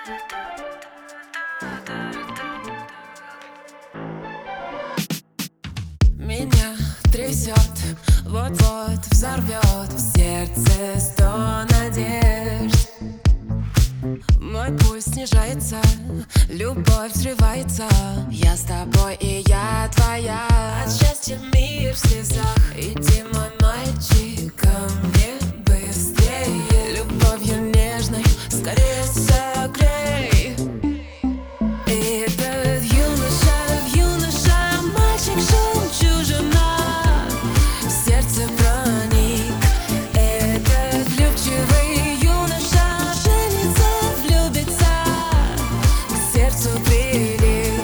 Меня трясет, вот-вот взорвет в сердце 100 надежд. Мой пульс снижается, любовь взрывается. Я с тобой и я твоя. От счастья мир в слезах. Иди, мой мальчик, ко мне быстрее. Любовью нежной скорее согрей. И этот юноша, мальчик, жемчужина в сердце проник. Этот влюбчивый юноша женится, влюбится, к сердцу прилип.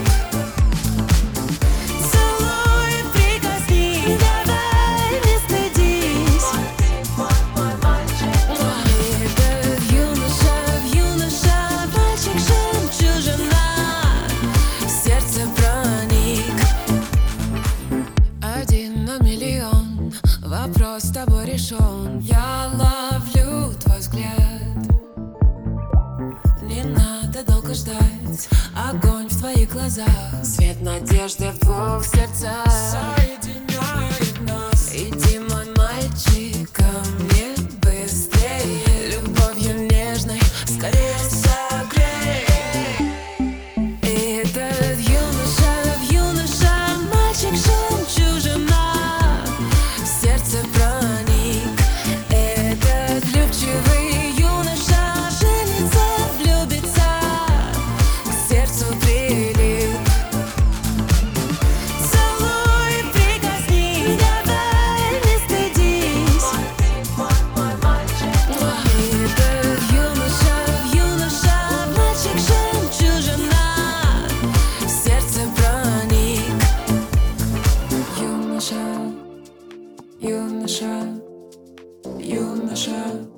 Целуй, прикосни, давай, не стыдись. Этот юноша, мальчик, жемчужина в сердце проник. Один на миллион, вопрос с тобой решен. Я ловлю твой взгляд. Не надо долго ждать, огонь в твоих глазах, свет надежды в двух сердцах соединяет нас. Иди, мой мальчик, ко мне быстрее. Любовью нежной скорее согрей. Этот юноша, мальчик, жемчужина в сердце проник. Этот влюбчивый юноша женится, влюбится, к сердцу прилип. Целуй, прикосни, давай, не стыдись. Этот юноша, мальчик, жемчужина в сердце проник. Юноша,